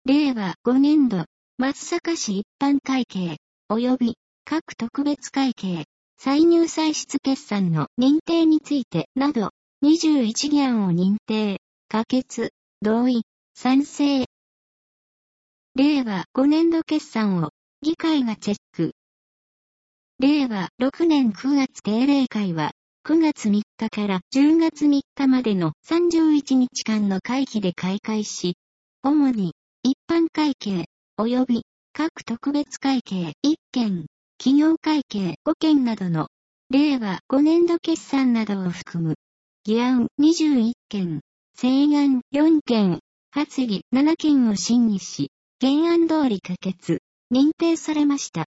令和5年度、松阪市一般会計、及び各特別会計、歳入歳出決算の認定についてなど、21議案を認定、可決、同意、賛成。令和5年度決算を議会がチェック。令和6年9月定例会は、9月3日から10月3日までの31日間の会期で開会し、主に一般会計及び各特別会計1件、企業会計5件などの令和5年度決算などを含む議案21件、成案4件、発議7件を審議し、原案通り可決、認定されました。